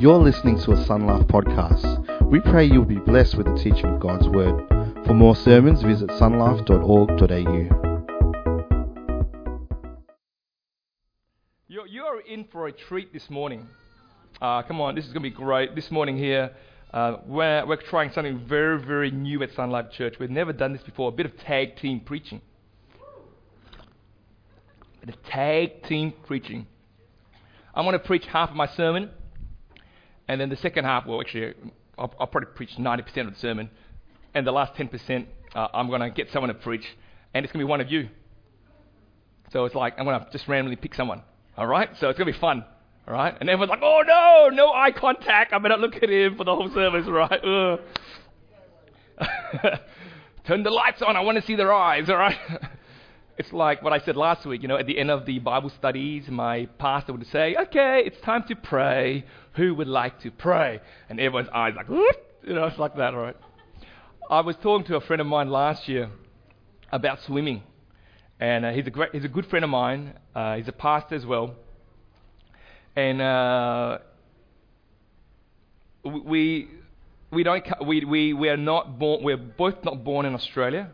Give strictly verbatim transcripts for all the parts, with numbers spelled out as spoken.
You're listening to a Sun Life podcast. We pray you'll be blessed with the teaching of God's Word. For more sermons, visit sunlife dot org dot a u. You're, you're in for a treat this morning. Uh, come on, this is going to be great. This morning here, uh, we're, we're trying something very, very new at Sun Life Church. We've never done this before, a bit of tag team preaching. A bit of tag team preaching. I'm going to preach half of my sermon, and then the second half, well, actually, I'll, I'll probably preach ninety percent of the sermon, and the last ten percent, uh, I'm going to get someone to preach, and it's going to be one of you. So it's like, I'm going to just randomly pick someone, all right? So it's going to be fun, all right? And everyone's like, oh, no, no eye contact. I better look at him for the whole service, right? Turn the lights on. I want to see their eyes, all right? It's like what I said last week, you know, at the end of the Bible studies, my pastor would say, okay, it's time to pray. Who would like to pray? And everyone's eyes like, whoop, you know, it's like that, all right? I was talking to a friend of mine last year about swimming. And uh, he's a great, he's a good friend of mine. Uh, he's a pastor as well. And uh, we we don't we we we are not born. We're both not born in Australia.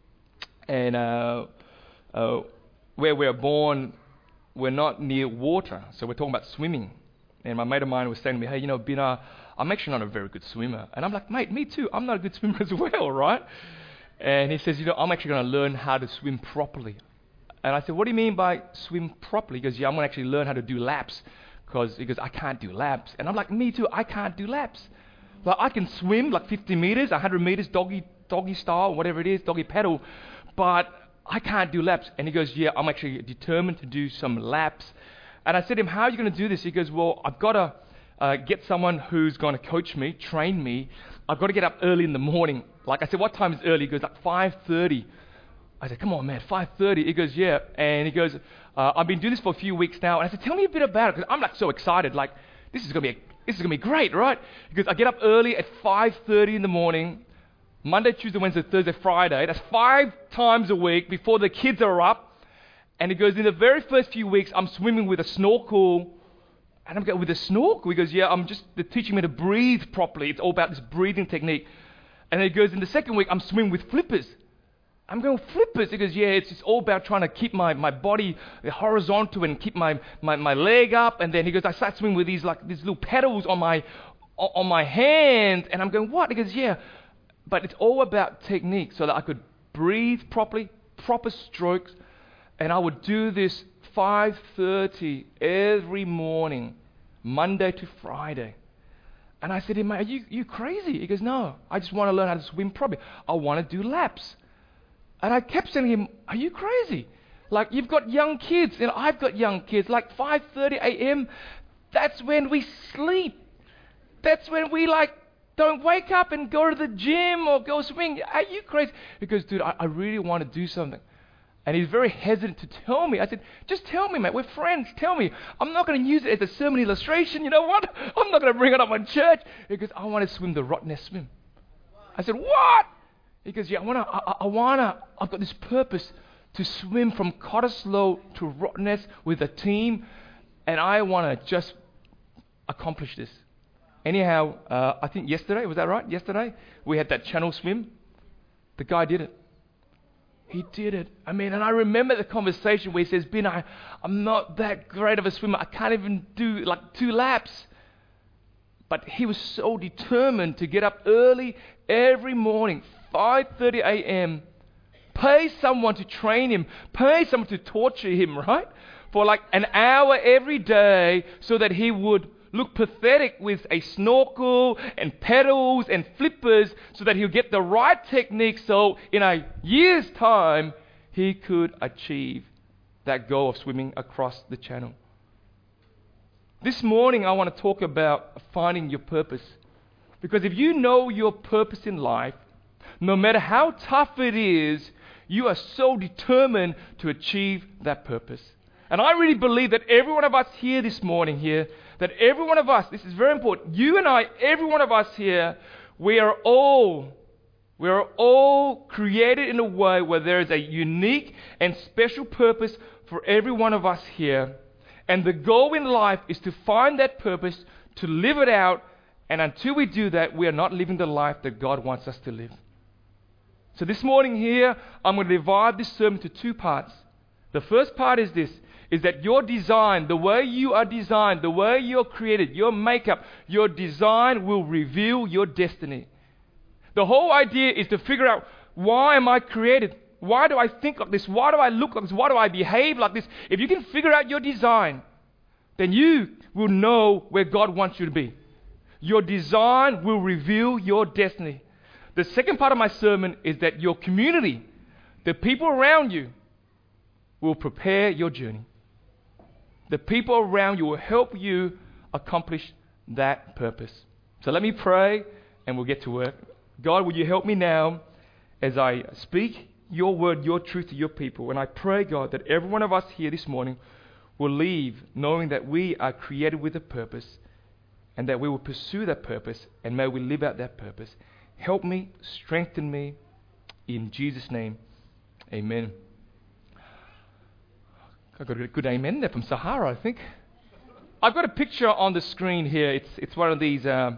And uh, uh, where we're born, we're not near water. So we're talking about swimming. And my mate of mine was saying to me, hey, you know, Bina, I'm actually not a very good swimmer. And I'm like, mate, me too. I'm not a good swimmer as well, right? And he says, you know, I'm actually going to learn how to swim properly. And I said, what do you mean by swim properly? He goes, yeah, I'm going to actually learn how to do laps. Because he goes, I can't do laps. And I'm like, me too, I can't do laps. Like, I can swim like fifty meters, one hundred meters, doggy doggy style, whatever it is, doggy paddle. But I can't do laps. And he goes, yeah, I'm actually determined to do some laps. And I said to him, how are you going to do this? He goes, well, I've got to uh, get someone who's going to coach me, train me. I've got to get up early in the morning. Like I said, what time is early? He goes, like five thirty. I said, come on, man, five thirty. He goes, yeah. And he goes, uh, I've been doing this for a few weeks now. And I said, tell me a bit about it, because I'm like so excited. Like, this is going to be a, this is going to be great, right? He goes, I get up early at five thirty in the morning, Monday, Tuesday, Wednesday, Thursday, Friday. That's five times a week before the kids are up. And he goes, in the very first few weeks, I'm swimming with a snorkel. And I'm going, with a snorkel? He goes, yeah, I'm just, they're teaching me to breathe properly. It's all about this breathing technique. And he goes, in the second week, I'm swimming with flippers. I'm going, flippers? He goes, yeah, it's just all about trying to keep my, my body horizontal and keep my, my, my leg up. And then he goes, I start swimming with these like these little pedals on my on my hand. And I'm going, what? He goes, yeah, but it's all about technique so that I could breathe properly, proper strokes. And I would do this five thirty every morning, Monday to Friday. And I said to him, mate, are you, you crazy? He goes, no, I just want to learn how to swim properly. I want to do laps. And I kept saying to him, are you crazy? Like, you've got young kids, and I've got young kids. Like five thirty a.m., that's when we sleep. That's when we, like, don't wake up and go to the gym or go swimming. Are you crazy? He goes, dude, I, I really want to do something. And he's very hesitant to tell me. I said, just tell me, mate. We're friends. Tell me. I'm not going to use it as a sermon illustration. You know what? I'm not going to bring it up on church. He goes, I want to swim the Rottnest swim. I said, what? He goes, yeah, I want to, I, I want to, I've got this purpose to swim from Cottesloe to Rottnest with a team, and I want to just accomplish this. Anyhow, uh, I think yesterday, was that right? Yesterday, we had that channel swim. The guy did it. He did it. I mean, and I remember the conversation where he says, Ben, I, I'm not that great of a swimmer. I can't even do like two laps. But he was so determined to get up early every morning, five thirty a.m., pay someone to train him, pay someone to torture him, right? For like an hour every day so that he would look pathetic with a snorkel and pedals and flippers so that he'll get the right technique so in a year's time he could achieve that goal of swimming across the channel. This morning I want to talk about finding your purpose. Because if you know your purpose in life, no matter how tough it is, you are so determined to achieve that purpose. And I really believe that every one of us here this morning here, that every one of us, this is very important, you and I, every one of us here, we are all, we are all created in a way where there is a unique and special purpose for every one of us here. And the goal in life is to find that purpose, to live it out. And until we do that, we are not living the life that God wants us to live. So this morning here, I'm going to divide this sermon into two parts. The first part is this, is that your design, the way you are designed, the way you're created, your makeup, your design will reveal your destiny. The whole idea is to figure out, why am I created? Why do I think like this? Why do I look like this? Why do I behave like this? If you can figure out your design, then you will know where God wants you to be. Your design will reveal your destiny. The second part of my sermon is that your community, the people around you, will prepare your journey. The people around you will help you accomplish that purpose. So let me pray and we'll get to work. God, will you help me now as I speak your word, your truth to your people? And I pray, God, that every one of us here this morning will leave knowing that we are created with a purpose and that we will pursue that purpose, and may we live out that purpose. Help me, strengthen me, in Jesus' name, amen. I got a good amen there from Sahara, I think. I've got a picture on the screen here. It's it's one of these uh,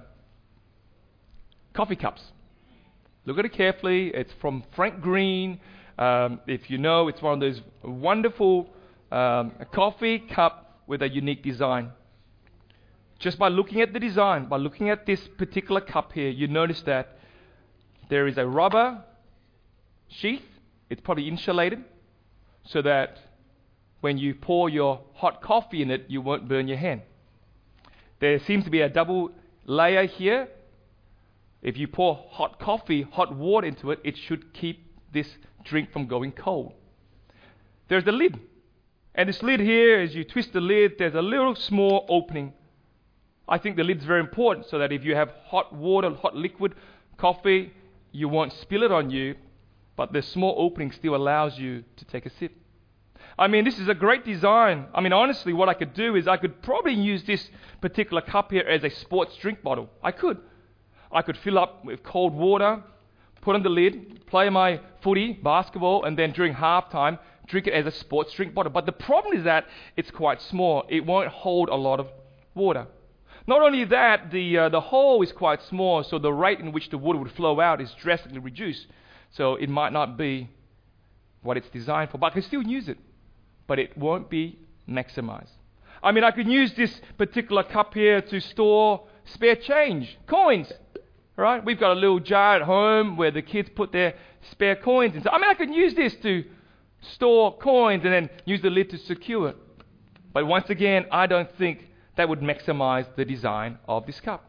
coffee cups. Look at it carefully. It's from Frank Green. Um, if you know, it's one of those wonderful um, coffee cup with a unique design. Just by looking at the design, by looking at this particular cup here, you notice that there is a rubber sheath. It's probably insulated so that when you pour your hot coffee in it, you won't burn your hand. There seems to be a double layer here. If you pour hot coffee, hot water into it, it should keep this drink from going cold. There's the lid. And this lid here, as you twist the lid, there's a little small opening. I think the lid's very important so that if you have hot water, hot liquid coffee, you won't spill it on you, but the small opening still allows you to take a sip. I mean, this is a great design. I mean, honestly, what I could do is I could probably use this particular cup here as a sports drink bottle. I could. I could fill up with cold water, put on the lid, play my footy, basketball, and then during halftime, drink it as a sports drink bottle. But the problem is that it's quite small. It won't hold a lot of water. Not only that, the uh, the hole is quite small, so the rate in which the water would flow out is drastically reduced. So it might not be what it's designed for, but I can still use it. But it won't be maximized. I mean, I could use this particular cup here to store spare change, coins, right? We've got a little jar at home where the kids put their spare coins in. So, I mean, I could use this to store coins and then use the lid to secure it. But once again, I don't think that would maximize the design of this cup.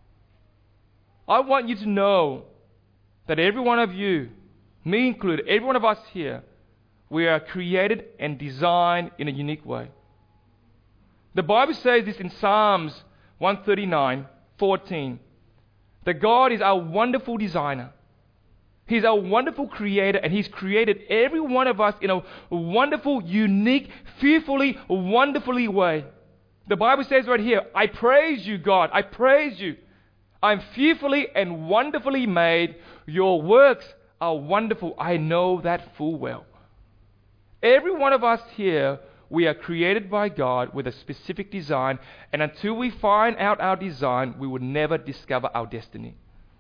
I want you to know that every one of you, me included, every one of us here, we are created and designed in a unique way. The Bible says this in Psalms one thirty-nine, fourteen, that God is our wonderful designer. He's our wonderful creator, and He's created every one of us in a wonderful, unique, fearfully, wonderfully way. The Bible says right here, I praise you, God. I praise you. I'm fearfully and wonderfully made. Your works are wonderful. I know that full well. Every one of us here, we are created by God with a specific design, and until we find out our design, we will never discover our destiny.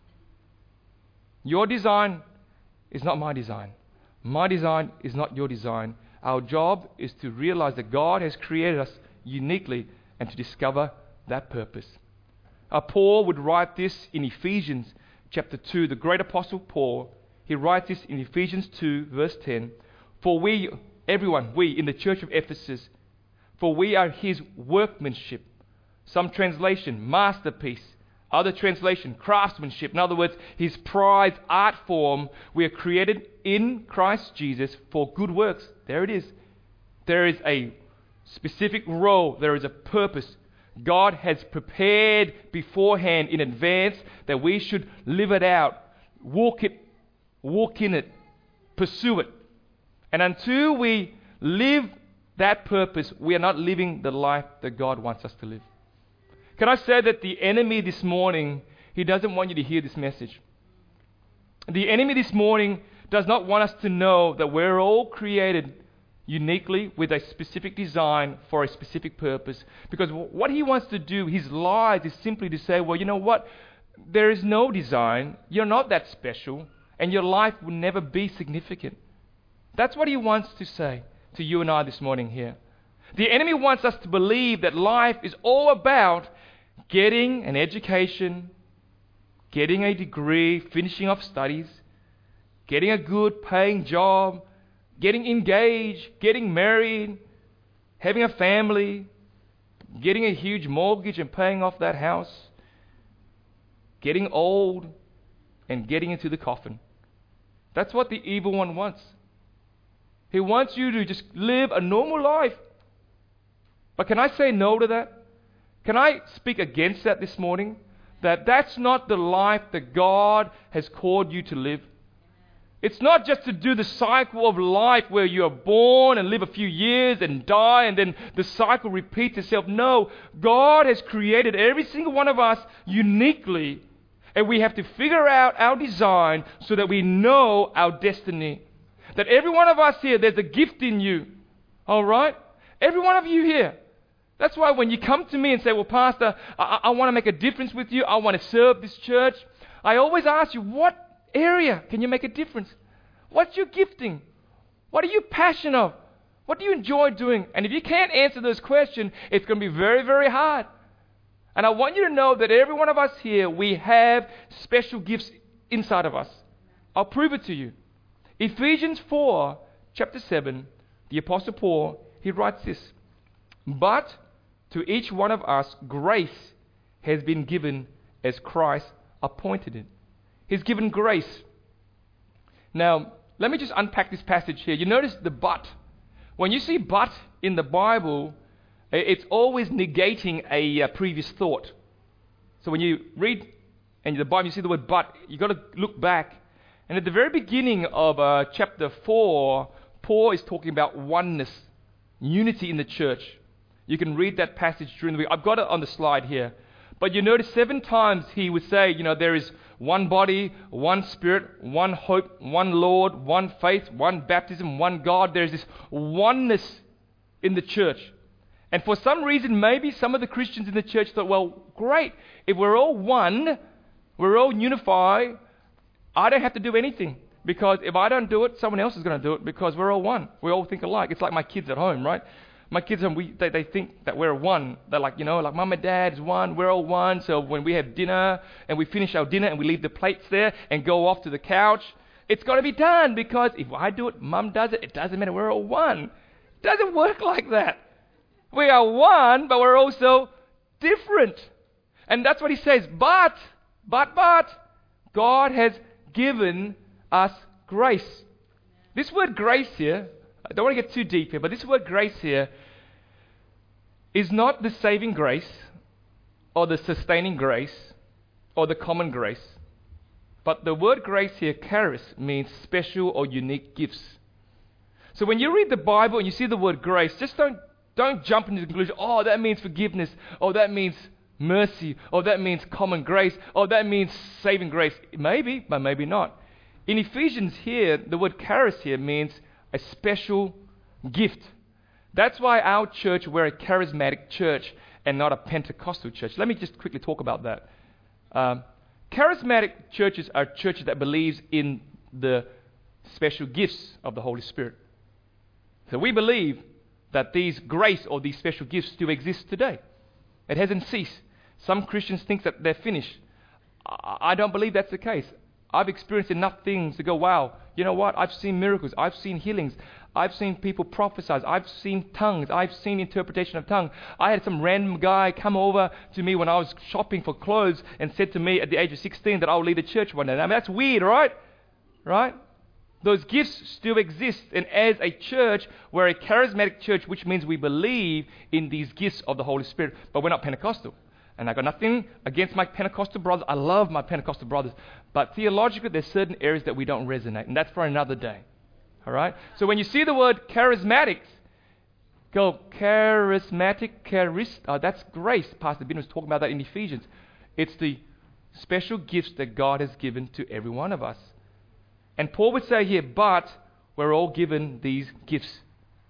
Your design is not my design. My design is not your design. Our job is to realize that God has created us uniquely and to discover that purpose. Uh, Paul would write this in Ephesians chapter two. The great apostle Paul, he writes this in Ephesians two verse ten. For we, everyone, we in the church of Ephesus, for we are His workmanship. Some translation, masterpiece. Other translation, craftsmanship. In other words, His prized art form. We are created in Christ Jesus for good works. There it is. There is a specific role. There is a purpose. God has prepared beforehand in advance that we should live it out, walk it, walk in it, pursue it. And until we live that purpose, we are not living the life that God wants us to live. Can I say that the enemy this morning, he doesn't want you to hear this message. The enemy this morning does not want us to know that we're all created uniquely with a specific design for a specific purpose. Because what he wants to do, his life, is simply to say, well, you know what? There is no design. You're not that special. And your life will never be significant. That's what he wants to say to you and I this morning here. The enemy wants us to believe that life is all about getting an education, getting a degree, finishing off studies, getting a good paying job, getting engaged, getting married, having a family, getting a huge mortgage and paying off that house, getting old and getting into the coffin. That's what the evil one wants. He wants you to just live a normal life. But can I say no to that? Can I speak against that this morning? That that's not the life that God has called you to live. It's not just to do the cycle of life where you are born and live a few years and die and then the cycle repeats itself. No, God has created every single one of us uniquely, and we have to figure out our design so that we know our destiny. That every one of us here, there's a gift in you. All right? Every one of you here. That's why when you come to me and say, well, Pastor, I, I want to make a difference with you. I want to serve this church. I always ask you, what area can you make a difference? What's your gifting? What are you passionate of? What do you enjoy doing? And if you can't answer those questions, it's going to be very, very hard. And I want you to know that every one of us here, we have special gifts inside of us. I'll prove it to you. Ephesians four, chapter seven, the Apostle Paul, he writes this. But to each one of us, grace has been given as Christ appointed it. He's given grace. Now, let me just unpack this passage here. You notice the but. When you see but in the Bible, it's always negating a uh, previous thought. So when you read in the Bible, you see the word but, you've got to look back. And at the very beginning of uh, chapter four, Paul is talking about oneness, unity in the church. You can read that passage during the week. I've got it on the slide here. But you notice seven times he would say, you know, there is one body, one spirit, one hope, one Lord, one faith, one baptism, one God. There's this oneness in the church. And for some reason, maybe some of the Christians in the church thought, well, great, if we're all one, we're all unified, I don't have to do anything. Because if I don't do it, someone else is going to do it because we're all one. We all think alike. It's like my kids at home, right? My kids, we, they, they think that we're one. They're like, you know, like mom and dad is one. We're all one. So when we have dinner and we finish our dinner and we leave the plates there and go off to the couch, it's got to be done because if I do it, mom does it, it doesn't matter. We're all one. It doesn't work like that. We are one, but we're also different. And that's what he says. But, but, but, God has given us grace. This word grace here, I don't want to get too deep here, but this word grace here is not the saving grace or the sustaining grace or the common grace. But the word grace here, charis, means special or unique gifts. So when you read the Bible and you see the word grace, just don't, don't jump into the conclusion, oh, that means forgiveness, or that means mercy, or that means common grace, or that means saving grace. Maybe, but maybe not. In Ephesians here, the word charis here means a special gift. That's why our church, we're a charismatic church and not a Pentecostal church. Let me just quickly talk about that. Um, charismatic churches are churches that believes in the special gifts of the Holy Spirit. So we believe that these grace or these special gifts still exist today. It hasn't ceased. Some Christians think that they're finished. I, I don't believe that's the case. I've experienced enough things to go, wow, you know what? I've seen miracles. I've seen healings. I've seen people prophesy. I've seen tongues. I've seen interpretation of tongue. I had some random guy come over to me when I was shopping for clothes and said to me at the age of sixteen that I'll lead a church one day. I mean, that's weird, right? Right? Those gifts still exist. And as a church, we're a charismatic church, which means we believe in these gifts of the Holy Spirit. But we're not Pentecostal. And I've got nothing against my Pentecostal brothers. I love my Pentecostal brothers. But theologically, there's certain areas that we don't resonate. And that's for another day. All right? So when you see the word charismatics, go, charismatic, charis. Oh, that's grace. Pastor Ben was talking about that in Ephesians. It's the special gifts that God has given to every one of us. And Paul would say here, but we're all given these gifts.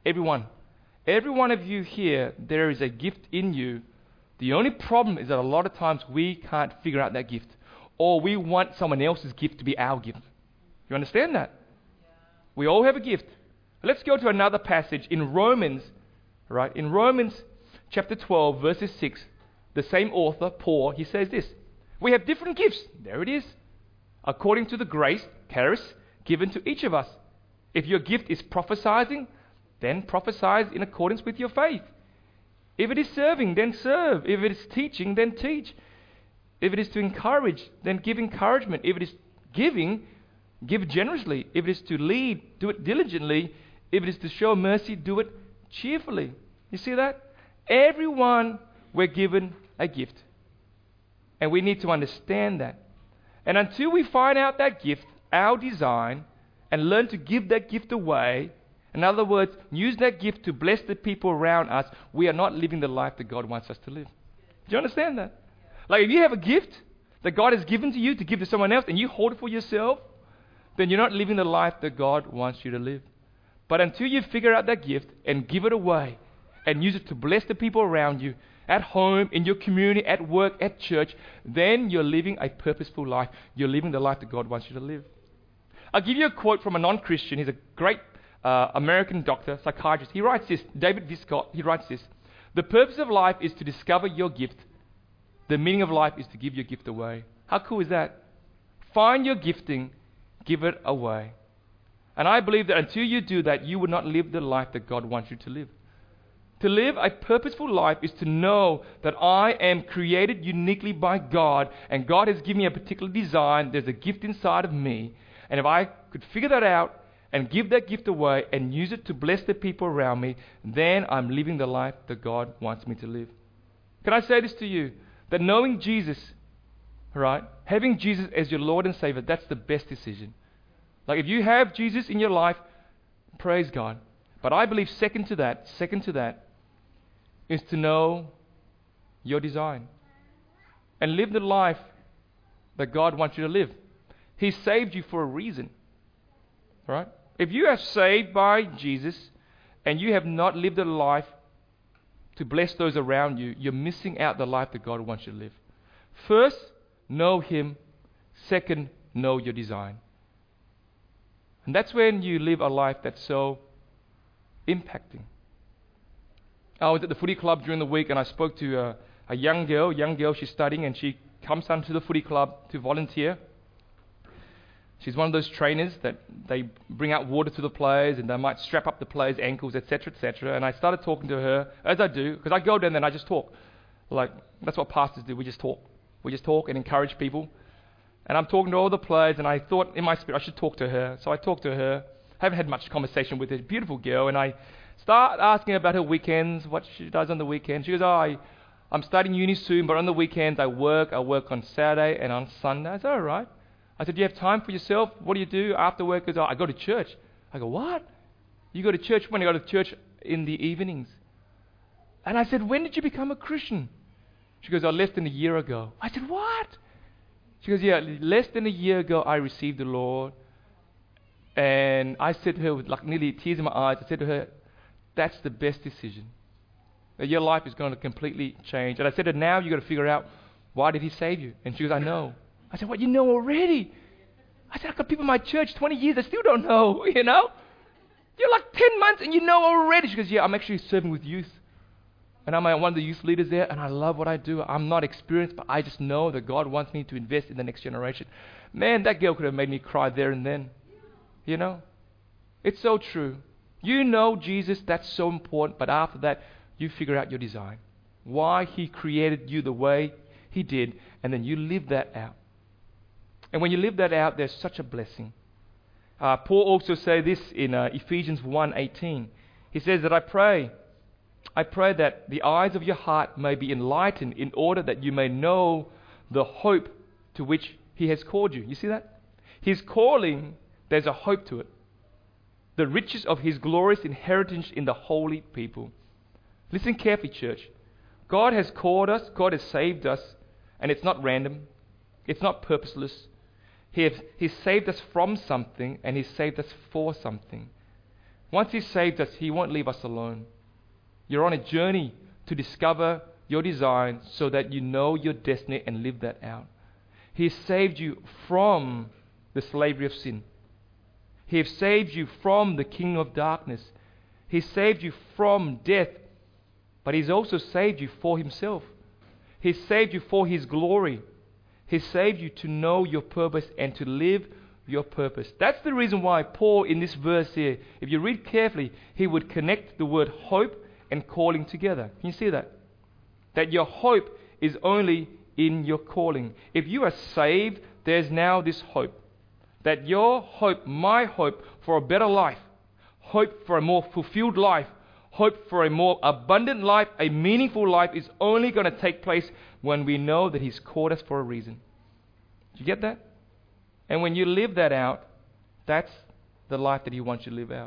Everyone. Every one of you here, there is a gift in you. The only problem is that a lot of times we can't figure out that gift. Or we want someone else's gift to be our gift. You understand that? Yeah. We all have a gift. Let's go to another passage in Romans, right? In Romans chapter twelve, verses six, the same author, Paul, he says this. We have different gifts. There it is. According to the grace, charis, given to each of us. If your gift is prophesying, then prophesy in accordance with your faith. If it is serving, then serve. If it is teaching, then teach. If it is to encourage, then give encouragement. If it is giving, give generously. If it is to lead, do it diligently. If it is to show mercy, do it cheerfully. You see that? Everyone, we're given a gift. And we need to understand that. And until we find out that gift, our design, and learn to give that gift away, in other words, use that gift to bless the people around us, we are not living the life that God wants us to live. Do you understand that? Like if you have a gift that God has given to you to give to someone else and you hold it for yourself, then you're not living the life that God wants you to live. But until you figure out that gift and give it away and use it to bless the people around you, at home, in your community, at work, at church, then you're living a purposeful life. You're living the life that God wants you to live. I'll give you a quote from a non-Christian. He's a great uh, American doctor, psychiatrist. He writes this, David Viscott, he writes this. The purpose of life is to discover your gift. The meaning of life is to give your gift away. How cool is that? Find your gifting, give it away. And I believe that until you do that, you will not live the life that God wants you to live. To live a purposeful life is to know that I am created uniquely by God, and God has given me a particular design. There's a gift inside of me. And if I could figure that out and give that gift away and use it to bless the people around me, then I'm living the life that God wants me to live. Can I say this to you? That knowing Jesus, right, having Jesus as your Lord and Savior, that's the best decision. Like if you have Jesus in your life, praise God. But I believe second to that, second to that, is to know your design and live the life that God wants you to live. He saved you for a reason, right? If you are saved by Jesus and you have not lived a life to bless those around you, you're missing out the life that God wants you to live. First, know Him. Second, know your design. And that's when you live a life that's so impacting. I was at the footy club during the week and I spoke to a, a young girl, young girl, she's studying and she comes down to the footy club to volunteer. She's one of those trainers that they bring out water to the players and they might strap up the players' ankles, et cetera, et cetera. And I started talking to her, as I do, because I go down there and I just talk. Like, that's what pastors do, we just talk. We just talk and encourage people. And I'm talking to all the players and I thought in my spirit I should talk to her. So I talked to her. I haven't had much conversation with her. Beautiful girl. And I start asking about her weekends, what she does on the weekends. She goes, oh, I, I'm starting uni soon, but on the weekends I work. I work on Saturday and on Sunday. I said, all right. I said, do you have time for yourself? What do you do after work? She goes, oh, I go to church. I go, what? You go to church when? I go to church in the evenings. And I said, when did you become a Christian? She goes, oh, less than a year ago. I said, what? She goes, yeah, less than a year ago I received the Lord. And I said to her with like nearly tears in my eyes, I said to her, that's the best decision. That your life is going to completely change. And I said to her, now you've got to figure out, why did He save you? And she goes, I know. I said, what, you know already? I said, I've got people in my church twenty years that still don't know, you know? You're like ten months and you know already. She goes, yeah, I'm actually serving with youth. And I'm one of the youth leaders there, and I love what I do. I'm not experienced, but I just know that God wants me to invest in the next generation. Man, that girl could have made me cry there and then. You know? It's so true. You know Jesus, that's so important, but after that, you figure out your design. Why He created you the way He did, and then you live that out. And when you live that out, there's such a blessing. Uh, Paul also says this in uh, Ephesians one eighteen. He says that I pray, I pray that the eyes of your heart may be enlightened in order that you may know the hope to which He has called you. You see that? His calling, there's a hope to it. The riches of His glorious inheritance in the holy people. Listen carefully, church. God has called us, God has saved us, and it's not random. It's not purposeless. He has, He saved us from something, and He saved us for something. Once He saved us, He won't leave us alone. You're on a journey to discover your design so that you know your destiny and live that out. He has saved you from the slavery of sin. He has saved you from the kingdom of darkness. He saved you from death, but He's also saved you for Himself. He saved you for His glory. He saved you to know your purpose and to live your purpose. That's the reason why Paul in this verse here, if you read carefully, he would connect the word hope and calling together. Can you see that? That your hope is only in your calling. If you are saved, there's now this hope. That your hope, my hope for a better life, hope for a more fulfilled life, hope for a more abundant life, a meaningful life is only going to take place when we know that He's called us for a reason. Do you get that? And when you live that out, that's the life that He wants you to live out.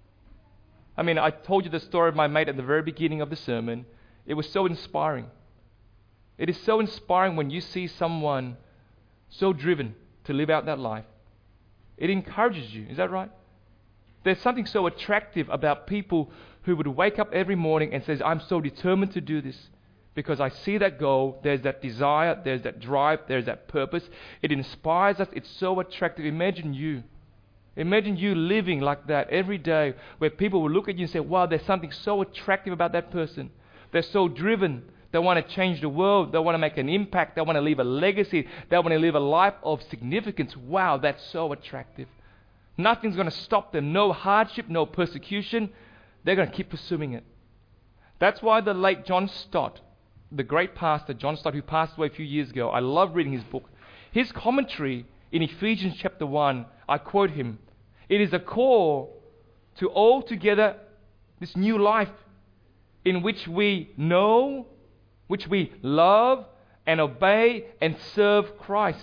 I mean, I told you the story of my mate at the very beginning of the sermon. It was so inspiring. It is so inspiring when you see someone so driven to live out that life. It encourages you. Is that right? There's something so attractive about people who would wake up every morning and says, I'm so determined to do this because I see that goal, there's that desire, there's that drive, there's that purpose. It inspires us. It's so attractive. Imagine you. Imagine you living like that every day where people will look at you and say, wow, there's something so attractive about that person. They're so driven. They want to change the world. They want to make an impact. They want to leave a legacy. They want to live a life of significance. Wow, that's so attractive. Nothing's going to stop them. No hardship, no persecution. They're going to keep pursuing it. That's why the late John Stott, the great pastor John Stott, who passed away a few years ago, I love reading his book. His commentary in Ephesians chapter one, I quote him, it is a call to all together this new life in which we know, which we love and obey and serve Christ.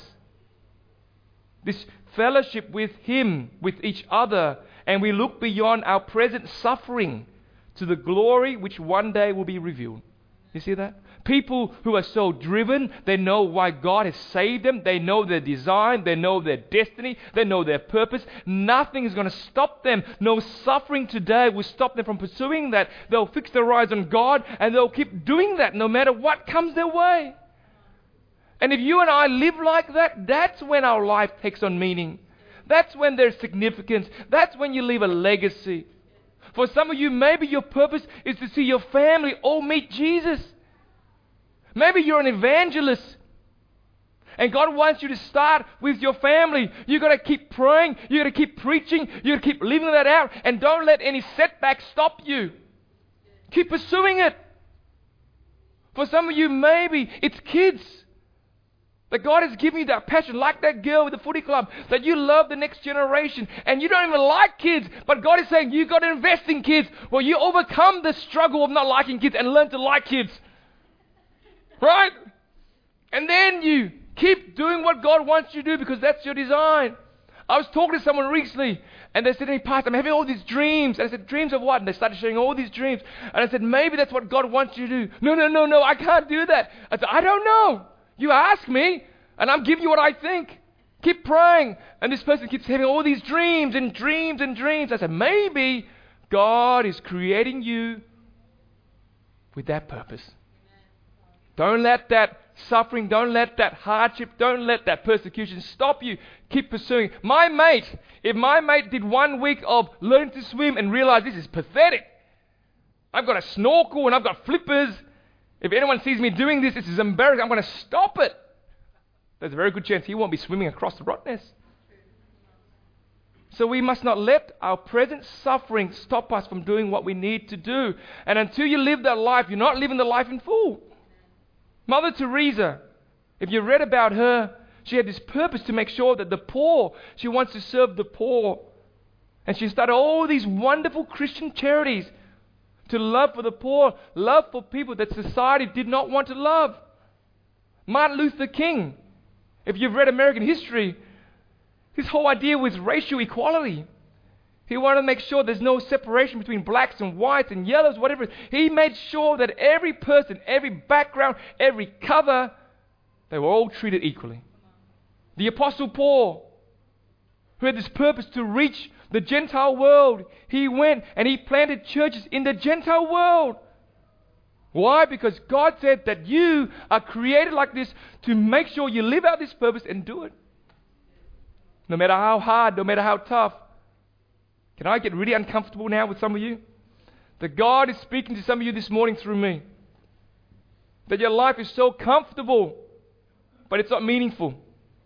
This fellowship with Him, with each other, and we look beyond our present suffering to the glory which one day will be revealed. You see that? People who are so driven, they know why God has saved them, they know their design, they know their destiny, they know their purpose. Nothing is going to stop them. No suffering today will stop them from pursuing that. They'll fix their eyes on God and they'll keep doing that no matter what comes their way. And if you and I live like that, that's when our life takes on meaning. That's when there's significance. That's when you leave a legacy. For some of you, maybe your purpose is to see your family all meet Jesus. Maybe you're an evangelist. And God wants you to start with your family. You've got to keep praying. You've got to keep preaching. You've got to keep living that out. And don't let any setbacks stop you. Keep pursuing it. For some of you, maybe it's kids. That God has given you that passion, like that girl with the footy club, that you love the next generation, and you don't even like kids, but God is saying you've got to invest in kids. Well, you overcome the struggle of not liking kids and learn to like kids. Right? And then you keep doing what God wants you to do because that's your design. I was talking to someone recently, and they said to me, Pastor, I'm having all these dreams. And I said, dreams of what? And they started sharing all these dreams. And I said, maybe that's what God wants you to do. No, no, no, no, I can't do that. I said, I don't know. You ask me, and I'm giving you what I think. Keep praying. And this person keeps having all these dreams and dreams and dreams. I said, maybe God is creating you with that purpose. Don't let that suffering, don't let that hardship, don't let that persecution stop you. Keep pursuing. My mate, if my mate did one week of learning to swim and realized this is pathetic, I've got a snorkel and I've got flippers. If anyone sees me doing this, this is embarrassing. I'm going to stop it. There's a very good chance he won't be swimming across the Rottnest. So we must not let our present suffering stop us from doing what we need to do. And until you live that life, you're not living the life in full. Mother Teresa, if you read about her, she had this purpose to make sure that the poor, she wants to serve the poor. And she started all these wonderful Christian charities to love for the poor, love for people that society did not want to love. Martin Luther King, if you've read American history, his whole idea was racial equality. He wanted to make sure there's no separation between blacks and whites and yellows, whatever. He made sure that every person, every background, every cover, they were all treated equally. The Apostle Paul, who had this purpose to reach The Gentile world. He went and he planted churches in the Gentile world. Why? Because God said that you are created like this to make sure you live out this purpose and do it. No matter how hard, no matter how tough. Can I get really uncomfortable now with some of you? That God is speaking to some of you this morning through me. That your life is so comfortable, but it's not meaningful.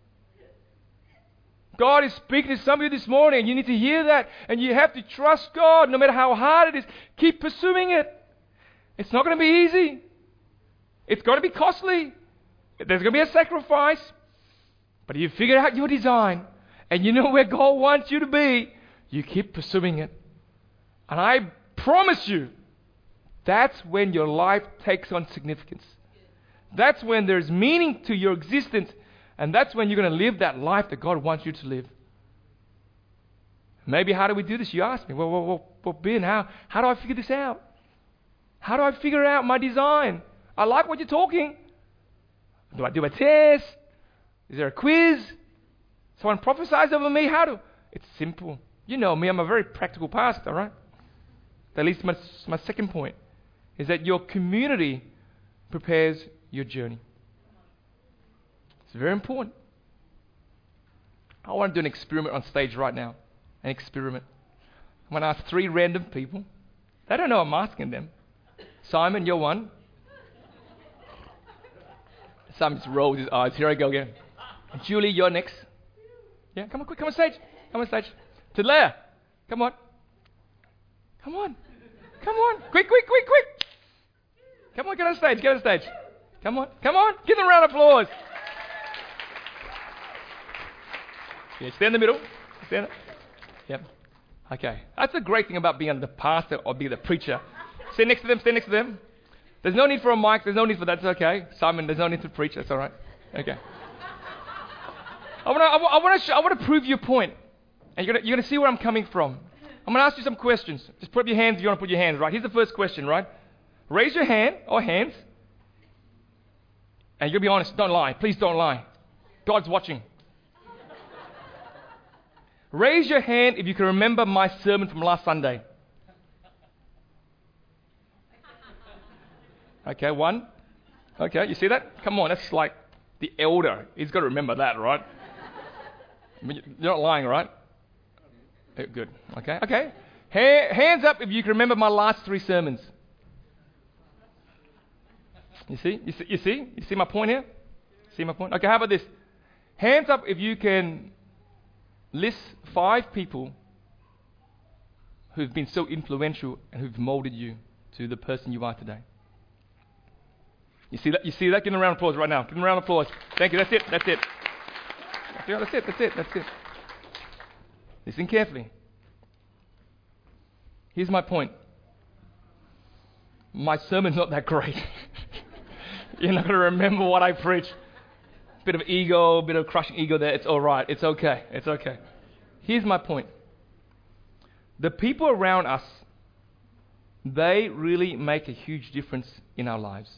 God is speaking to some of you this morning, and you need to hear that, and you have to trust God no matter how hard it is. Keep pursuing it. It's not going to be easy. It's going to be costly. There's going to be a sacrifice. But if you figure out your design and you know where God wants you to be, you keep pursuing it. And I promise you, that's when your life takes on significance. That's when there's meaning to your existence. And that's when you're going to live that life that God wants you to live. Maybe how do we do this? You ask me. Well, well, well, well Ben, how, how do I figure this out? How do I figure out my design? I like what you're talking. Do I do a test? Is there a quiz? Someone prophesies over me? How do? It's simple. You know me, I'm a very practical pastor, right? That leads to my, my second point, is that your community prepares your journey. It's very important. I want to do an experiment on stage right now. An experiment. I'm going to ask three random people. They don't know I'm asking them. Simon, you're one. Simon just rolls his eyes. Here I go again. Julie, you're next. Yeah, come on, quick, come on stage. Come on stage. Tadlea, come on. Come on. Come on. Quick, quick, quick, quick. Come on, get on stage, get on stage. Come on, come on. Give them a round of applause. Yeah, stand in the middle. Stand. Yep. Okay. That's the great thing about being the pastor or being the preacher. Stand next to them, stand next to them. There's no need for a mic, there's no need for that, that's okay. Simon, there's no need to preach, that's all right. Okay. I want to I want to I want to prove your point. And you're going you're going to see where I'm coming from. I'm going to ask you some questions. Just put up your hands if you want to put your hands, right? Here's the first question, right? Raise your hand or hands. And you're going to be honest, don't lie. Please don't lie. God's watching. Raise your hand if you can remember my sermon from last Sunday. Okay, one. Okay, you see that? Come on, that's like the elder. He's got to remember that, right? You're not lying, right? Good. Okay, okay. Ha- hands up if you can remember my last three sermons. You see? You see? You see? You see my point here? See my point? Okay, how about this? Hands up if you can list five people who've been so influential and who've molded you to the person you are today. You see that? You see that? Give them a round of applause right now. Give them a round of applause. Thank you. That's it. That's it. That's it. That's it. That's it. Listen carefully. Here's my point. My sermon's not that great. You're not going to remember what I preach. Bit of ego, bit of crushing ego there. It's all right. It's okay. It's okay. Here's my point. The people around us, they really make a huge difference in our lives.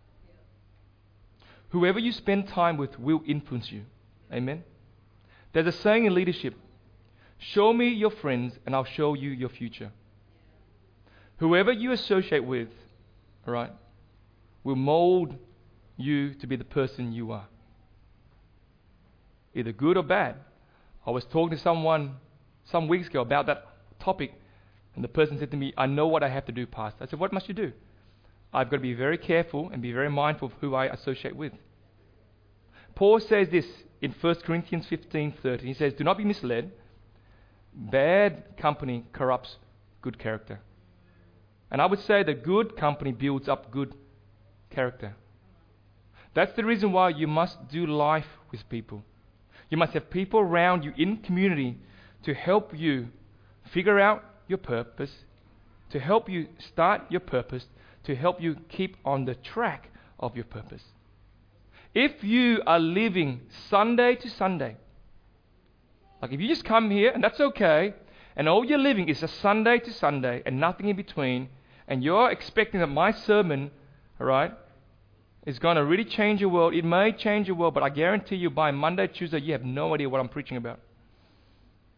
Whoever you spend time with will influence you. Amen? There's a saying in leadership, show me your friends and I'll show you your future. Whoever you associate with, all right, will mold you to be the person you are. Either good or bad. I was talking to someone some weeks ago about that topic, and the person said to me, I know what I have to do, Pastor. I said, what must you do? I've got to be very careful and be very mindful of who I associate with. Paul says this in First Corinthians fifteen thirty. He says, do not be misled. Bad company corrupts good character. And I would say that good company builds up good character. That's the reason why you must do life with people. You must have people around you in community to help you figure out your purpose, to help you start your purpose, to help you keep on the track of your purpose. If you are living Sunday to Sunday, like if you just come here, and that's okay, and all you're living is a Sunday to Sunday and nothing in between, and you're expecting that my sermon, all right, is going to really change your world. It may change your world, but I guarantee you by Monday, Tuesday, you have no idea what I'm preaching about.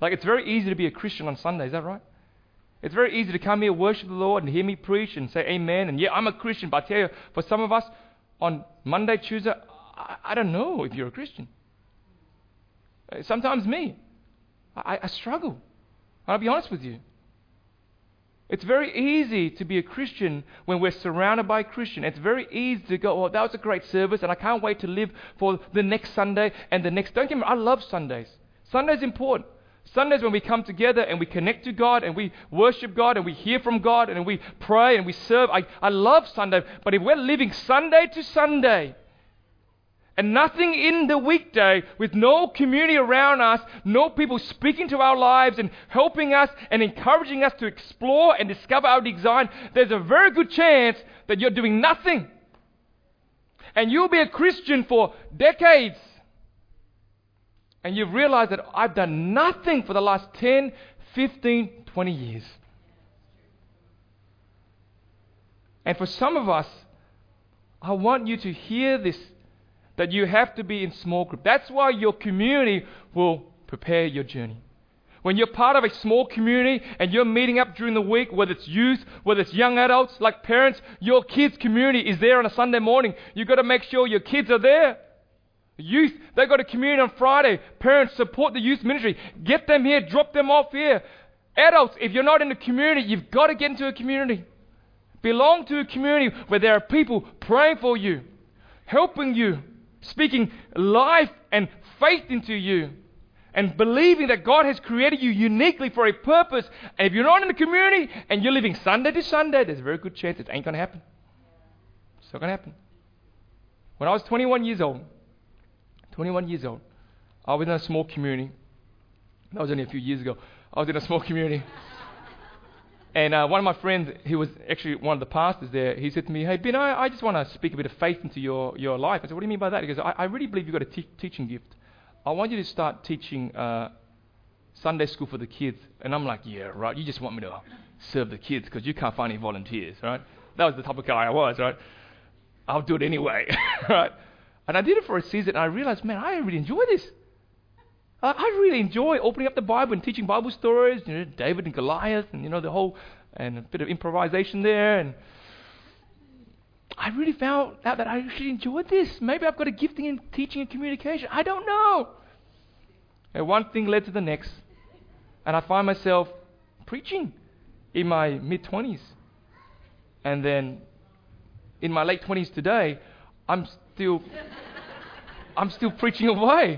Like, it's very easy to be a Christian on Sunday, is that right? It's very easy to come here, worship the Lord, and hear me preach and say amen. And yeah, I'm a Christian, but I tell you, for some of us, on Monday, Tuesday, I, I don't know if you're a Christian. Sometimes me. I, I struggle. I'll be honest with you. It's very easy to be a Christian when we're surrounded by Christians. It's very easy to go, oh, that was a great service, and I can't wait to live for the next Sunday and the next. Don't get me wrong, I love Sundays. Sunday's important. Sundays when we come together and we connect to God and we worship God and we hear from God and we pray and we serve. I, I love Sunday. But if we're living Sunday to Sunday and nothing in the weekday, with no community around us, no people speaking to our lives and helping us and encouraging us to explore and discover our design, there's a very good chance that you're doing nothing. And you'll be a Christian for decades. And you've realized that I've done nothing for the last ten, fifteen, twenty years. And for some of us, I want you to hear this, that you have to be in small group. That's why your community will prepare your journey. When you're part of a small community and you're meeting up during the week, whether it's youth, whether it's young adults, like parents, your kids' community is there on a Sunday morning. You've got to make sure your kids are there. Youth, they've got a community on Friday. Parents, support the youth ministry. Get them here, drop them off here. Adults, if you're not in a community, you've got to get into a community. Belong to a community where there are people praying for you, helping you, speaking life and faith into you, and believing that God has created you uniquely for a purpose. And if you're not in the community and you're living Sunday to Sunday, there's a very good chance it ain't going to happen. It's not going to happen. When I was twenty-one years old, twenty-one years old, I was in a small community. That was only a few years ago. I was in a small community. And uh, one of my friends, who was actually one of the pastors there, he said to me, hey, Ben, I, I just want to speak a bit of faith into your, your life. I said, what do you mean by that? He goes, I, I really believe you've got a te- teaching gift. I want you to start teaching uh, Sunday school for the kids. And I'm like, yeah, right. You just want me to serve the kids because you can't find any volunteers, right? That was the type of guy I was, right? I'll do it anyway, right? And I did it for a season, and I realized, man, I really enjoy this. I, I really enjoy opening up the Bible and teaching Bible stories, you know, David and Goliath, and you know the whole, and a bit of improvisation there. And I really found out that I actually enjoyed this. Maybe I've got a gifting in teaching and communication. I don't know. And one thing led to the next, and I find myself preaching in my mid twenties, and then in my late twenties today, I'm still, I'm still preaching away.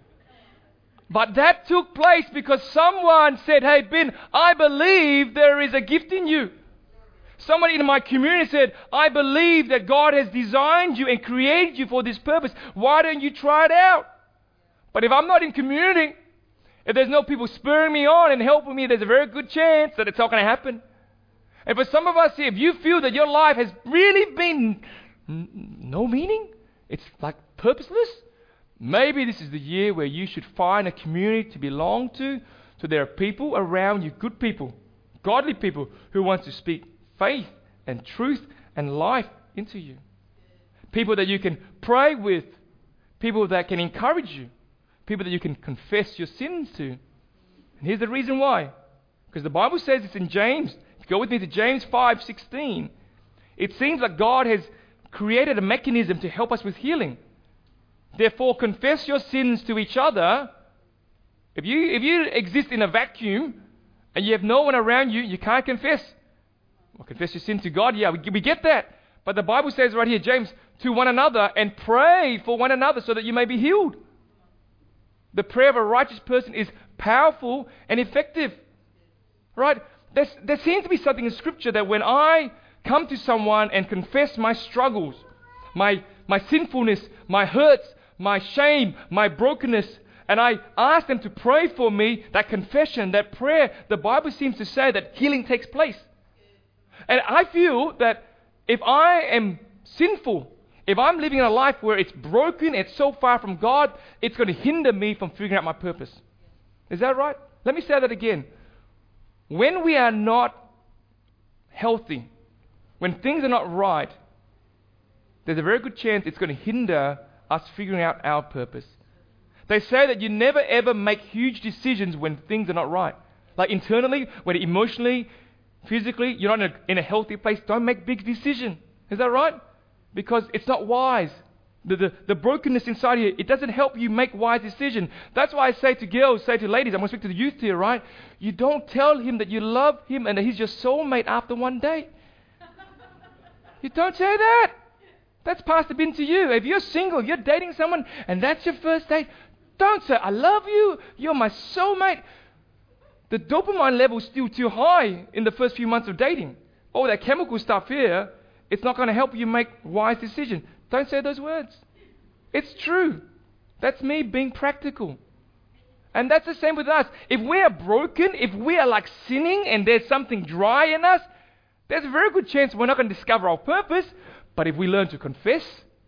But that took place because someone said, hey, Ben, I believe there is a gift in you. Somebody in my community said, I believe that God has designed you and created you for this purpose. Why don't you try it out? But if I'm not in community, if there's no people spurring me on and helping me, there's a very good chance that it's not going to happen. And for some of us here, if you feel that your life has really been n- no meaning, it's like purposeless, maybe this is the year where you should find a community to belong to, so there are people around you, good people, godly people, who want to speak faith and truth and life into you. People that you can pray with, people that can encourage you, people that you can confess your sins to. And here's the reason why. Because the Bible says it's in James. If you go with me to James five sixteen, it seems like God has created a mechanism to help us with healing. Therefore, confess your sins to each other. If you if you exist in a vacuum and you have no one around you, you can't confess. Well, confess your sin to God. Yeah, we, we get that. But the Bible says right here, James, to one another and pray for one another so that you may be healed. The prayer of a righteous person is powerful and effective. Right? There's, there seems to be something in Scripture that when I come to someone and confess my struggles, my my sinfulness, my hurts, my shame, my brokenness, and I ask them to pray for me, that confession, that prayer, the Bible seems to say that healing takes place. And I feel that if I am sinful, if I'm living in a life where it's broken, it's so far from God, it's going to hinder me from figuring out my purpose. Is that right? Let me say that again. When we are not healthy, when things are not right, there's a very good chance it's going to hinder us figuring out our purpose. They say that you never ever make huge decisions when things are not right. Like internally, whether emotionally, physically, you're not in a, in a healthy place, don't make big decisions. Is that right? Because it's not wise. The, the, the brokenness inside you, it doesn't help you make wise decisions. That's why I say to girls, say to ladies, I'm going to speak to the youth here, right? You don't tell him that you love him and that he's your soulmate after one date. You don't say that. That's passed the bin to you. If you're single, you're dating someone, and that's your first date, don't say, I love you, you're my soulmate. The dopamine level is still too high in the first few months of dating. All that chemical stuff here, it's not going to help you make wise decisions. Don't say those words. It's true. That's me being practical. And that's the same with us. If we are broken, if we are like sinning and there's something dry in us, there's a very good chance we're not going to discover our purpose. But if we learn to confess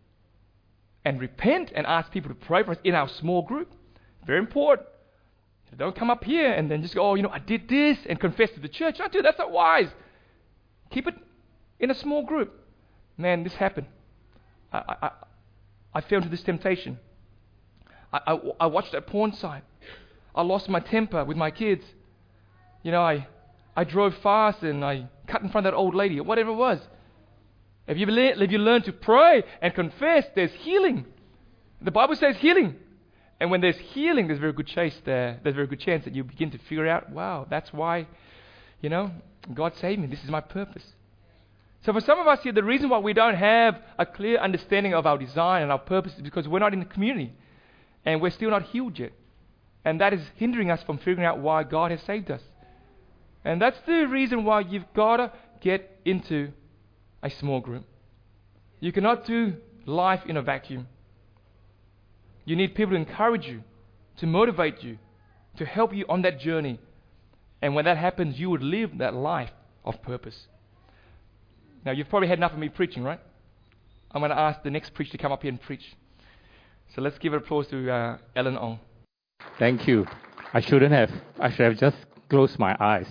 and repent and ask people to pray for us in our small group, very important. Don't come up here and then just go, oh, you know, I did this and confess to the church. No, dude, that's not wise. Keep it in a small group. Man, this happened. I, I, I fell into this temptation. I, I, I watched that porn site. I lost my temper with my kids. You know, I, I drove fast and I cut in front of that old lady or whatever it was. If you, le- if you learn to pray and confess, there's healing. The Bible says healing. And when there's healing, there's a very good chance there. There's a very good chance that you begin to figure out, wow, that's why, you know, God saved me. This is my purpose. So for some of us here, the reason why we don't have a clear understanding of our design and our purpose is because we're not in the community. And we're still not healed yet. And that is hindering us from figuring out why God has saved us. And that's the reason why you've got to get into a small group. You cannot do life in a vacuum. You need people to encourage you, to motivate you, to help you on that journey. And when that happens, you would live that life of purpose. Now, you've probably had enough of me preaching, right? I'm going to ask the next preacher to come up here and preach. So let's give applause to uh, Alan Ong. Thank you. I shouldn't have. I should have just closed my eyes.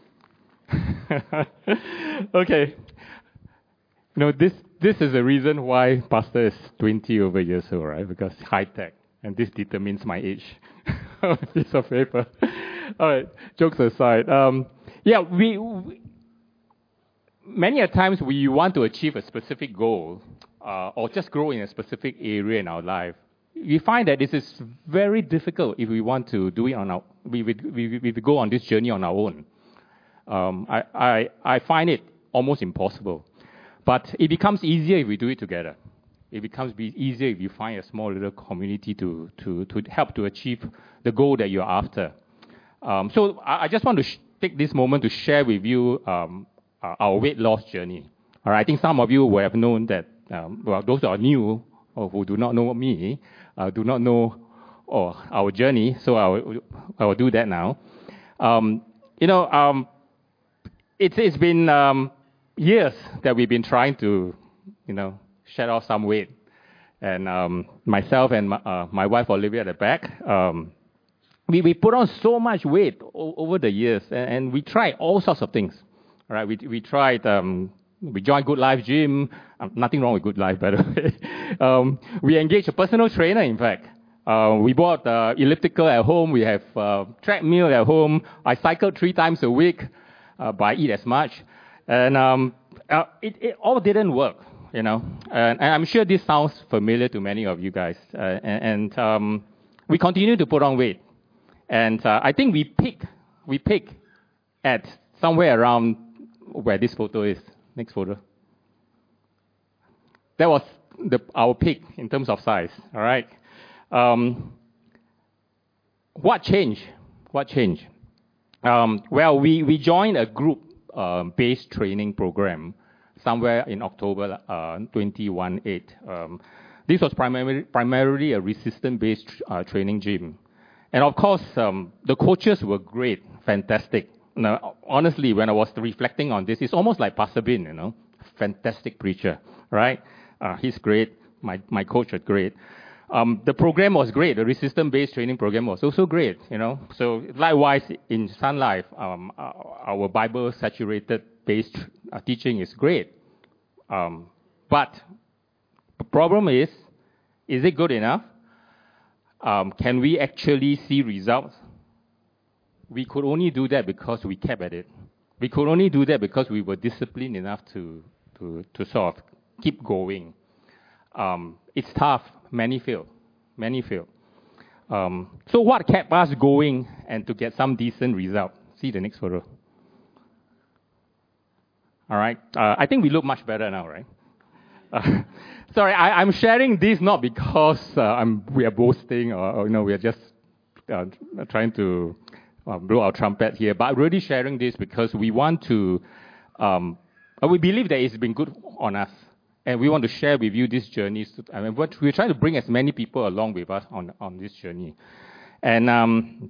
Okay. No, this this is the reason why Pastor is twenty over years old, right? Because high tech, and this determines my age. Piece of paper. All right. Jokes aside, um, yeah, we, we many a times we want to achieve a specific goal, uh, or just grow in a specific area in our life. We find that this is very difficult if we want to do it on our. We we we, we go on this journey on our own. Um, I, I I find it almost impossible. But it becomes easier if we do it together. It becomes be easier if you find a small little community to to, to help to achieve the goal that you're after. Um, so I, I just want to sh- take this moment to share with you um, uh, our weight loss journey. All right, I think some of you will have known that, um, well, those who are new or who do not know me, uh, do not know oh, our journey, so I will, I will do that now. Um, you know, um, it's, it's been... Um, years that we've been trying to, you know, shed off some weight. And um, myself and my, uh, my wife Olivia at the back, um, we, we put on so much weight o- over the years, and, and we tried all sorts of things. All right, we we tried, um, we joined Good Life Gym. Um, nothing wrong with Good Life, by the way. um, we engaged a personal trainer, in fact. Uh, we bought uh, elliptical at home. We have uh, treadmill at home. I cycled three times a week, uh, but I eat as much. And um, uh, it, it all didn't work, you know. And, and I'm sure this sounds familiar to many of you guys. Uh, and and um, we continue to put on weight. And uh, I think we peak, we peak at somewhere around where this photo is. Next photo. That was the, our peak in terms of size, all right? Um, what changed? What changed? Um, well, we, we joined a group Uh, based training program somewhere in October uh, twenty eighteen. Um, this was primarily primarily a resistance-based uh, training gym, and of course um, the coaches were great, fantastic. Now, honestly, when I was reflecting on this, it's almost like Pastor Bin, you know, fantastic preacher, right? Uh, he's great. My my coach was great. Um, the program was great. The resistance-based training program was also great, you know. So likewise, in Sun Life, um, our Bible-saturated based uh, teaching is great. Um, but the problem is, is it good enough? Um, can we actually see results? We could only do that because we kept at it. We could only do that because we were disciplined enough to, to, to sort of keep going. Um, it's tough. Many fail. Many fail. Um, so what kept us going and to get some decent result? See the next photo. All right. Uh, I think we look much better now, right? Uh, sorry, I, I'm sharing this not because uh, I'm, we are boasting or, or you know we are just uh, trying to uh, blow our trumpet here, but really sharing this because we want to. Um, we believe that it's been good on us, and we want to share with you this journey. I mean, we're trying to bring as many people along with us on on this journey, and um,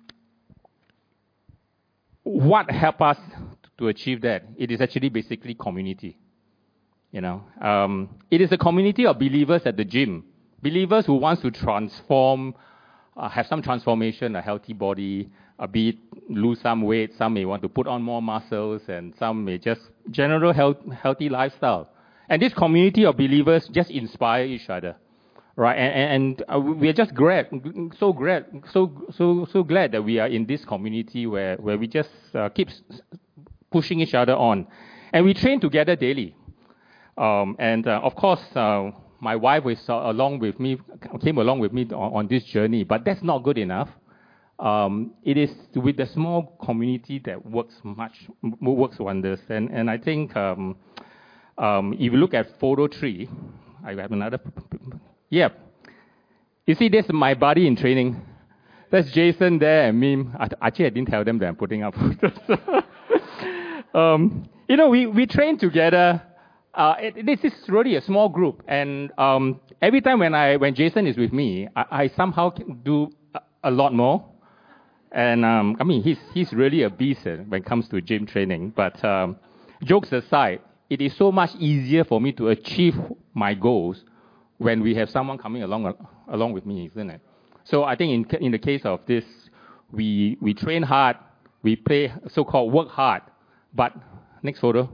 what helped us to achieve that? It is actually basically community. You know, um, it is a community of believers at the gym, believers who wants to transform, uh, have some transformation, a healthy body, a bit lose some weight. Some may want to put on more muscles, and some may just general health, healthy lifestyle. And this community of believers just inspire each other, right? And, and, and uh, we are just glad, so glad, so so so glad that we are in this community where where we just uh, keep pushing each other on, and we train together daily. Um, and uh, of course, uh, my wife was uh, along with me, came along with me on, on this journey. But that's not good enough. Um, it is with the small community that works much, works wonders. And and I think um, um, if you look at photo three, I have another. Yeah, you see, this is my buddy in training. That's Jason there and me. Actually, I didn't tell them that I'm putting up photos. um, you know, we we train together. Uh, it, this is really a small group, and um, every time when I when Jason is with me, I, I somehow can do a, a lot more. And um, I mean, he's he's really a beast when it comes to gym training. But um, jokes aside, it is so much easier for me to achieve my goals when we have someone coming along along with me, isn't it? So I think in in the case of this, we we train hard, we play so-called work hard. But next photo.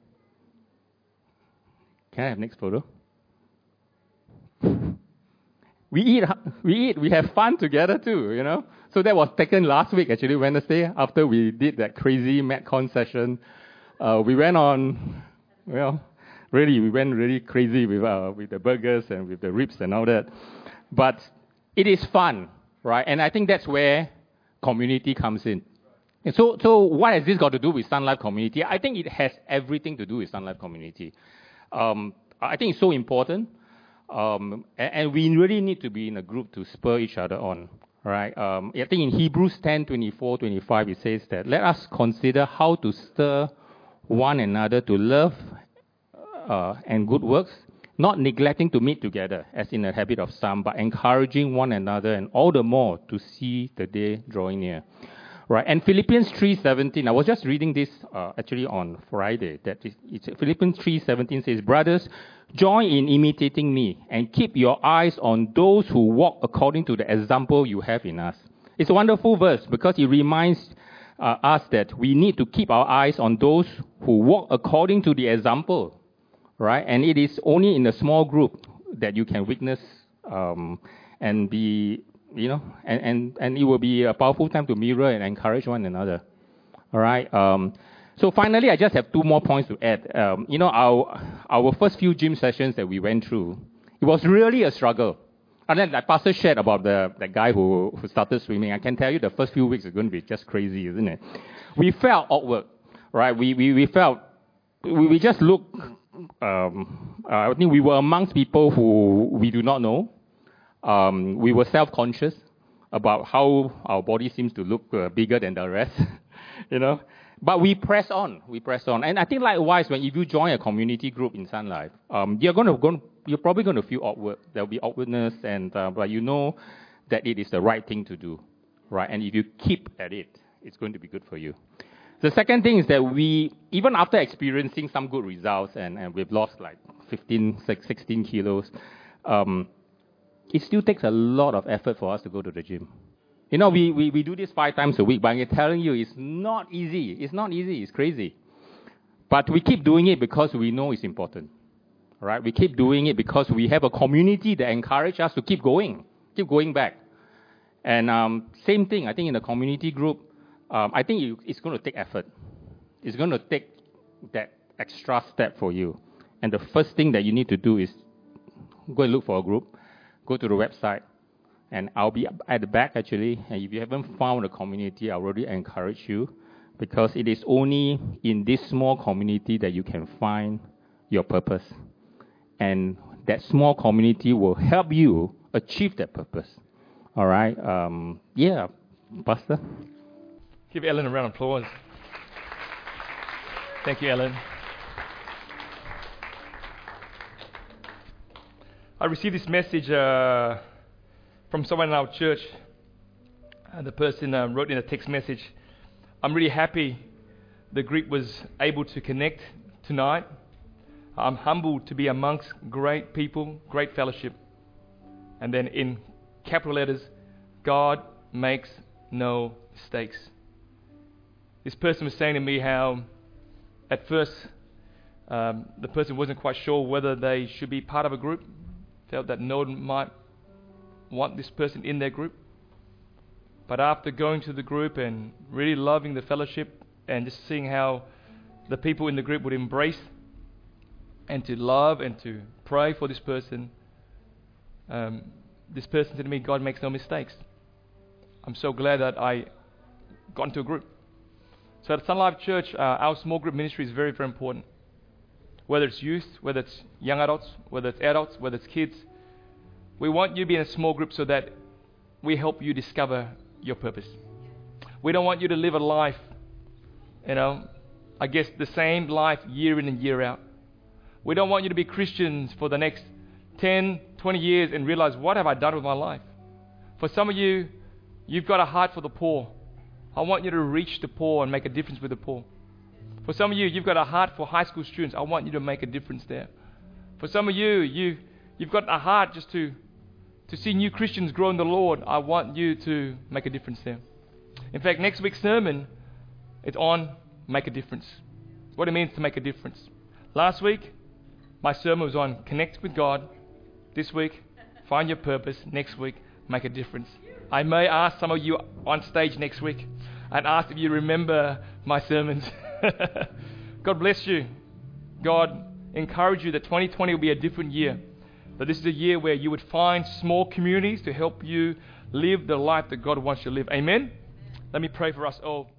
Can I have next photo? We eat, we eat, we have fun together too, you know. So that was taken last week, actually, Wednesday, after we did that crazy MadCon session. Uh, we went on, well, really, we went really crazy with uh, with the burgers and with the ribs and all that. But it is fun, right? And I think that's where community comes in. And so, so what has this got to do with Sun Life Community? I think it has everything to do with Sun Life Community. Um, I think it's so important, um, and, and we really need to be in a group to spur each other on, right? Um, I think in Hebrews ten, twenty-four, twenty-five, it says that, let us consider how to stir one another to love uh, and good works, not neglecting to meet together, as in the habit of some, but encouraging one another, and all the more to see the day drawing near. Right, and Philippians three seventeen, I was just reading this uh, actually on Friday, that it's, it's Philippians three seventeen says, brothers, join in imitating me and keep your eyes on those who walk according to the example you have in us. It's a wonderful verse because it reminds uh, us that we need to keep our eyes on those who walk according to the example, right? And it is only in a small group that you can witness um, and be... You know, and, and, and it will be a powerful time to mirror and encourage one another. All right. Um, so finally, I just have two more points to add. Um, you know, our our first few gym sessions that we went through, it was really a struggle. And then, like Pastor shared about the that guy who who started swimming. I can tell you, the first few weeks are going to be just crazy, isn't it? We felt awkward, right? We we we felt we, we just looked. Um, uh, I think we were amongst people who we do not know. Um, we were self-conscious about how our body seems to look uh, bigger than the rest, you know. But we press on, we press on, and I think likewise, when if you join a community group in Sun Life, um, you're going to go, you're probably going to feel awkward. There will be awkwardness, and uh, but you know that it is the right thing to do, right? And if you keep at it, it's going to be good for you. The second thing is that we, even after experiencing some good results, and, and we've lost like fifteen, sixteen kilos. Um, It still takes a lot of effort for us to go to the gym. You know, we, we, we do this five times a week, but I'm telling you, it's not easy. It's not easy. It's crazy. But we keep doing it because we know it's important. Right? We keep doing it because we have a community that encourages us to keep going, keep going back. And um, same thing, I think in the community group, um, I think you, it's going to take effort. It's going to take that extra step for you. And the first thing that you need to do is go and look for a group, go to the website, and I'll be at the back actually. And if you haven't found a community, I really encourage you, because it is only in this small community that you can find your purpose. And that small community will help you achieve that purpose. All right? Um, yeah, Pastor? Give Ellen a round of applause. Thank you, Ellen. I received this message uh, from someone in our church. Uh, the person uh, wrote in a text message, I'm really happy the group was able to connect tonight. I'm humbled to be amongst great people, great fellowship. And then in capital letters, God makes no mistakes. This person was saying to me how at first um, the person wasn't quite sure whether they should be part of a group, felt that no one might want this person in their group. But after going to the group and really loving the fellowship and just seeing how the people in the group would embrace and to love and to pray for this person, um, this person said to me, God makes no mistakes. I'm so glad that I got into a group. So at Sun Life Church, uh, our small group ministry is very, very important. Whether it's youth, whether it's young adults, whether it's adults, whether it's kids, we want you to be in a small group so that we help you discover your purpose. We don't want you to live a life, you know, I guess the same life year in and year out. We don't want you to be Christians for the next ten, twenty years and realize, what have I done with my life? For some of you, you've got a heart for the poor. I want you to reach the poor and make a difference with the poor. For some of you, you've got a heart for high school students. I want you to make a difference there. For some of you, you you've got a heart just to to see new Christians grow in the Lord. I want you to make a difference there. In fact, next week's sermon, it's on make a difference. What it means to make a difference. Last week, my sermon was on connect with God. This week, find your purpose. Next week, make a difference. I may ask some of you on stage next week and ask if you remember my sermons. God bless you. God encourage you that twenty twenty will be a different year. That this is a year where you would find small communities to help you live the life that God wants you to live. Amen? Let me pray for us all.